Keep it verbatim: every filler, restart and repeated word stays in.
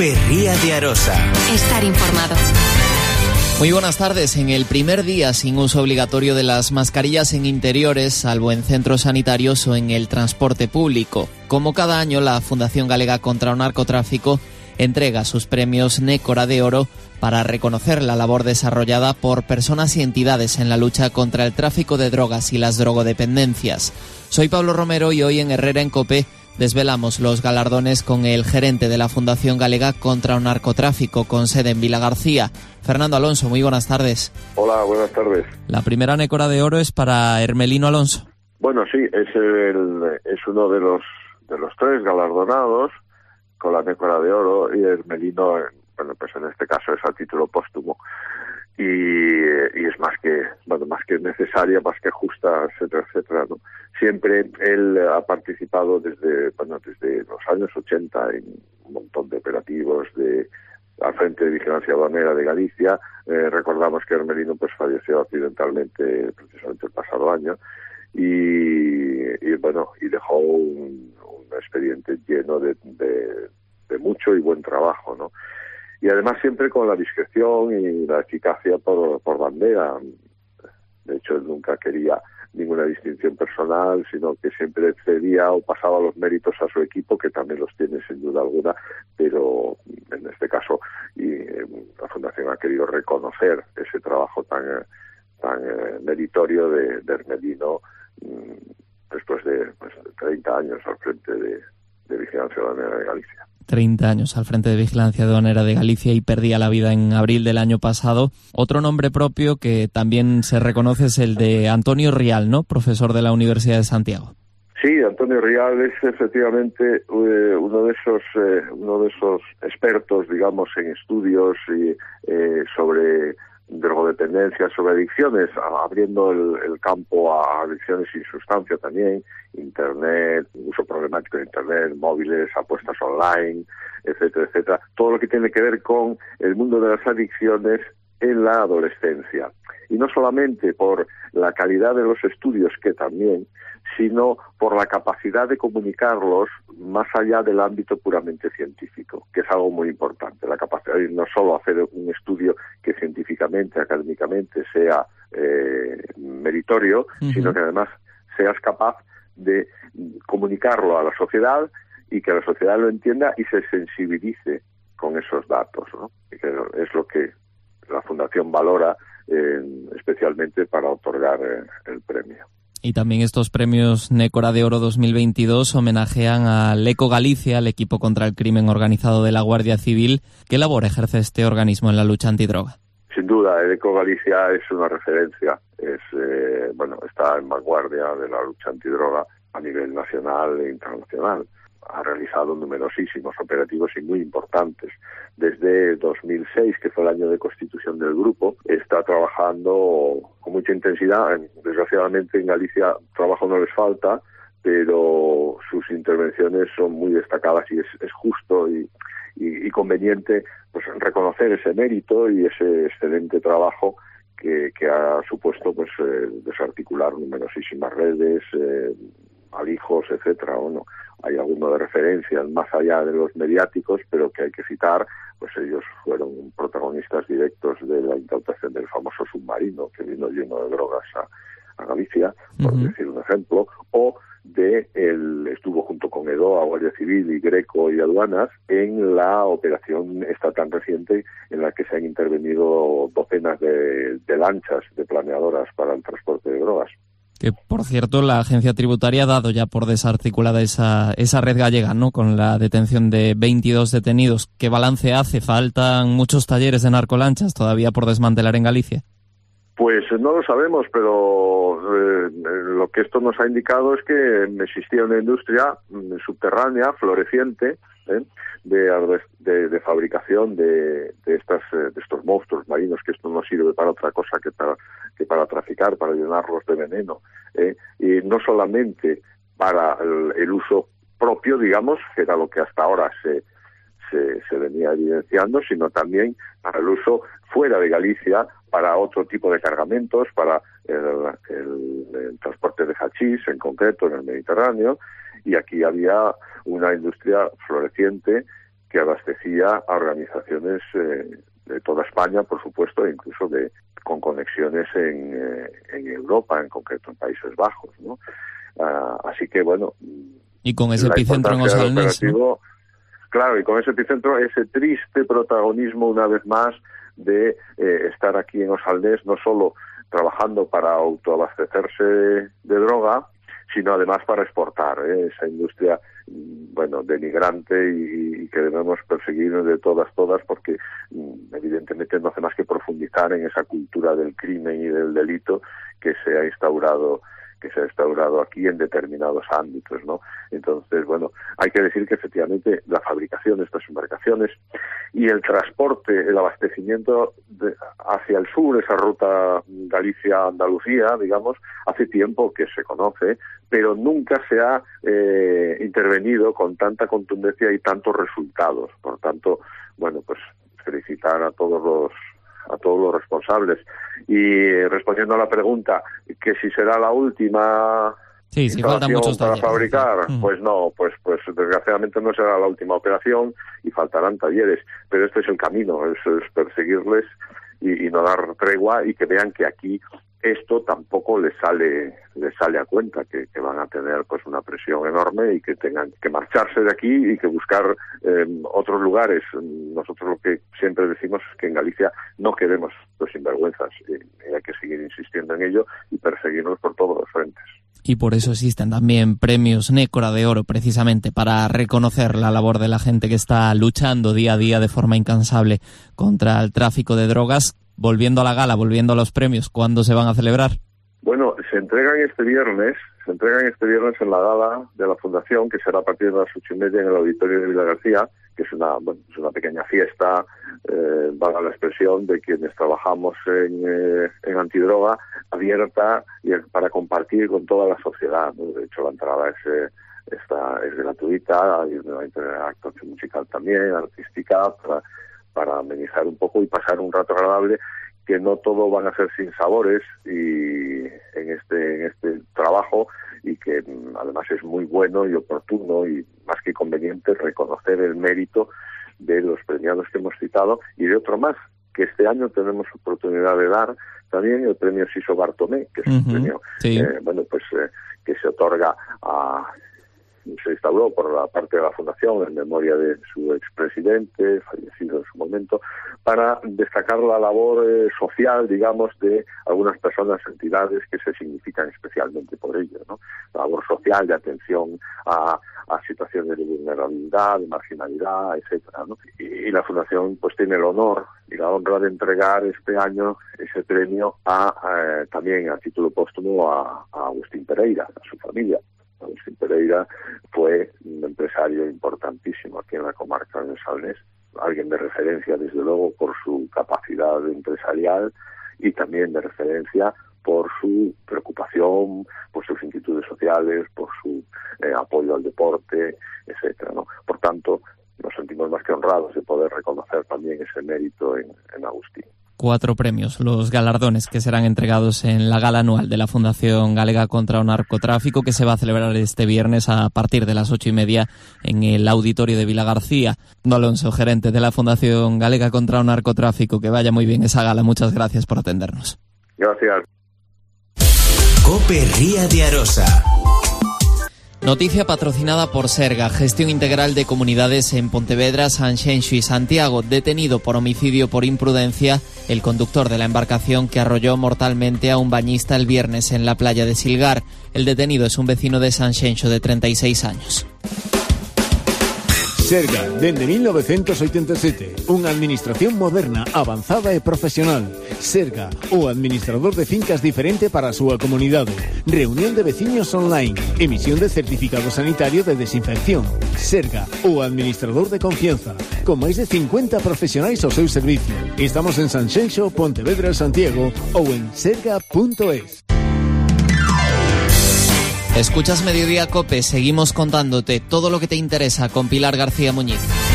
COPE Ría de Arosa. Estar informado. Muy buenas tardes. En el primer día sin uso obligatorio de las mascarillas en interiores, salvo en centros sanitarios o en el transporte público. Como cada año, la Fundación Galega contra el Narcotráfico entrega sus premios Nécora de Oro para reconocer la labor desarrollada por personas y entidades en la lucha contra el tráfico de drogas y las drogodependencias. Soy Pablo Romero y hoy en Herrera en COPE desvelamos los galardones con el gerente de la Fundación Galega contra el Narcotráfico, con sede en Vilagarcía. Fernando Alonso, muy buenas tardes. Hola, buenas tardes. La primera Nécora de Oro es para Hermelino Alonso. Bueno, sí, es, el, es uno de los, de los tres galardonados con la Nécora de Oro, y Hermelino, bueno, pues en este caso es a título póstumo. Y, y es más que bueno más que necesaria, más que justa, etcétera, etcétera, ¿no? Siempre él ha participado desde bueno desde los años ochenta en un montón de operativos de al frente de Vigilancia Aduanera de Galicia. Eh, recordamos que Hermelino pues falleció accidentalmente precisamente el pasado año y, y bueno y dejó un, un expediente lleno de, de, de mucho y buen trabajo, ¿no? Y además siempre con la discreción y la eficacia por, por bandera. De hecho, él nunca quería ninguna distinción personal, sino que siempre cedía o pasaba los méritos a su equipo, que también los tiene sin duda alguna, pero en este caso y eh, la Fundación ha querido reconocer ese trabajo tan, tan eh, meritorio de, de Hermelino mmm, después de pues, treinta años al frente de, de Vigilancia Aduanera de Galicia. treinta años al frente de Vigilancia Aduanera de Galicia y perdía la vida en abril del año pasado. Otro nombre propio que también se reconoce es el de Antonio Rial, ¿no? Profesor de la Universidad de Santiago. Sí, Antonio Rial es efectivamente eh, uno de esos eh, uno de esos expertos, digamos, en estudios y, eh, sobre drogodependencia, sobre adicciones, abriendo el, el campo a adicciones sin sustancia también, internet, uso problemático de internet, móviles, apuestas online, etcétera, etcétera. Todo lo que tiene que ver con el mundo de las adicciones en la adolescencia. Y no solamente por la calidad de los estudios, que también, sino por la capacidad de comunicarlos más allá del ámbito puramente científico, que es algo muy importante. La capacidad de no solo hacer un estudio que científicamente, académicamente sea eh, meritorio, uh-huh. sino que además seas capaz de comunicarlo a la sociedad y que la sociedad lo entienda y se sensibilice con esos datos, ¿no? Y que es lo que la Fundación valora eh, especialmente para otorgar eh, el premio. Y también estos premios Nécora de Oro dos mil veintidós homenajean al ECO Galicia, el equipo contra el crimen organizado de la Guardia Civil. ¿Qué labor ejerce este organismo en la lucha antidroga? Sin duda, el ECO Galicia es una referencia, es eh, bueno está en vanguardia de la lucha antidroga a nivel nacional e internacional. Ha realizado numerosísimos operativos y muy importantes. Desde dos mil seis, que fue el año de constitución del grupo, está trabajando con mucha intensidad. Desgraciadamente en Galicia trabajo no les falta, pero sus intervenciones son muy destacadas y es, es justo y, y, y conveniente pues reconocer ese mérito y ese excelente trabajo que, que ha supuesto pues eh, desarticular numerosísimas redes, eh, alijos, etcétera, o no. Hay alguno de referencias más allá de los mediáticos, pero que hay que citar, pues ellos fueron protagonistas directos de la incautación del famoso submarino que vino lleno de drogas a, a Galicia, por uh-huh. decir un ejemplo, o de el estuvo junto con EDOA, Guardia Civil y Greco y Aduanas en la operación esta tan reciente en la que se han intervenido docenas de, de lanchas, de planeadoras para el transporte de drogas. Que, por cierto, la agencia tributaria ha dado ya por desarticulada esa, esa red gallega, ¿no? Con la detención de veintidós detenidos. ¿Qué balance hace? ¿Faltan muchos talleres de narcolanchas todavía por desmantelar en Galicia? Pues no lo sabemos, pero eh, lo que esto nos ha indicado es que existía una industria subterránea, floreciente, ¿eh? de, de, de fabricación de, de, estas, de estos monstruos marinos, que esto no sirve para otra cosa que para, que para traficar, para llenarlos de veneno. ¿eh? Y no solamente para el, el uso propio, digamos, que era lo que hasta ahora se, se, se venía evidenciando, sino también para el uso fuera de Galicia, para otro tipo de cargamentos, para el, el, el transporte de hachís, en concreto en el Mediterráneo, y aquí había una industria floreciente que que abastecía a organizaciones eh, de toda España, por supuesto, e incluso de con conexiones en, eh, en Europa, en concreto en Países Bajos, ¿no? Uh, así que, bueno... Y con ese epicentro en Osalnés, ¿no? Claro, y con ese epicentro, ese triste protagonismo, una vez más, de eh, estar aquí en Osalnés, no solo trabajando para autoabastecerse de droga, sino además para exportar, ¿eh? Esa industria, bueno, denigrante y, y que debemos perseguir de todas, todas, porque evidentemente no hace más que profundizar en esa cultura del crimen y del delito que se ha instaurado que se ha instaurado aquí en determinados ámbitos, ¿no? Entonces, bueno, hay que decir que efectivamente la fabricación de estas embarcaciones y el transporte, el abastecimiento de, hacia el sur, esa ruta Galicia-Andalucía, digamos, hace tiempo que se conoce, pero nunca se ha eh, intervenido con tanta contundencia y tantos resultados. Por tanto, bueno, pues felicitar a todos los a todos los responsables. Y respondiendo a la pregunta, que si será la última sí, sí, faltan muchos para talleres, fabricar, sí. pues no, pues pues desgraciadamente no será la última operación y faltarán talleres, pero este es el camino, es, es perseguirles y, y no dar tregua y que vean que aquí esto tampoco les sale les sale a cuenta, que, que van a tener pues una presión enorme y que tengan que marcharse de aquí y que buscar eh, otros lugares. Nosotros lo que siempre decimos es que en Galicia no queremos los sinvergüenzas y, y hay que seguir insistiendo en ello y perseguirnos por todos los frentes. Y por eso existen también premios Nécora de Oro, precisamente para reconocer la labor de la gente que está luchando día a día de forma incansable contra el tráfico de drogas. Volviendo a la gala, volviendo a los premios, ¿cuándo se van a celebrar? Bueno, se entregan este viernes, se entregan este viernes en la gala de la Fundación, que será a partir de las ocho y media en el auditorio de Vilagarcía, que es una, bueno, es una pequeña fiesta, eh, valga la expresión, de quienes trabajamos en, eh, en antidroga, abierta y para compartir con toda la sociedad, ¿no? De hecho, la entrada es, eh, esta, es gratuita, hay una actuación musical también, artística, para... para amenizar un poco y pasar un rato agradable, que no todo van a ser sin sabores y en este en este trabajo, y que además es muy bueno y oportuno y más que conveniente reconocer el mérito de los premiados que hemos citado y de otro más, que este año tenemos oportunidad de dar también, el premio Siso Bartomé, que es uh-huh. un premio sí. eh, bueno pues eh, que se otorga a se instauró por la parte de la Fundación en memoria de su expresidente, fallecido en su momento, para destacar la labor eh, social, digamos, de algunas personas, entidades que se significan especialmente por ello, ¿no? La labor social de atención a, a situaciones de vulnerabilidad, de marginalidad, etcétera, ¿no? Y, y la Fundación pues tiene el honor y la honra de entregar este año ese premio a eh, también a título póstumo a, a Agustín Pereira, a su familia. Agustín Pereira fue un empresario importantísimo aquí en la comarca de Osalnés, alguien de referencia desde luego por su capacidad empresarial y también de referencia por su preocupación, por sus inquietudes sociales, por su eh, apoyo al deporte, etcétera, ¿no? Por tanto, nos sentimos más que honrados de poder reconocer también ese mérito en, en Agustín. Cuatro premios, los galardones que serán entregados en la gala anual de la Fundación Galega contra o Narcotráfico, que se va a celebrar este viernes a partir de las ocho y media en el auditorio de Vilagarcía. Don Alonso, gerente de la Fundación Galega contra o Narcotráfico, que vaya muy bien esa gala. Muchas gracias por atendernos. Gracias. COPE Ría de Arosa. Noticia patrocinada por Serga, Gestión Integral de Comunidades en Pontevedra, Sanxenxo y Santiago. Detenido por homicidio por imprudencia el conductor de la embarcación que arrolló mortalmente a un bañista el viernes en la playa de Silgar. El detenido es un vecino de Sanxenxo de treinta y seis años. Serga, dende mil novecientos oitenta e sete, unha administración moderna, avanzada e profesional. Serga, o administrador de fincas diferente para a súa comunidade. Reunión de veciños online, emisión de certificado sanitario de desinfección. Serga, o administrador de confianza, con máis de cincuenta profesionais ao seu servicio. Estamos en Sanxenxo, Pontevedra, Santiago ou en serga punto es. Escuchas Mediodía COPE, seguimos contándote todo lo que te interesa con Pilar García Muñiz.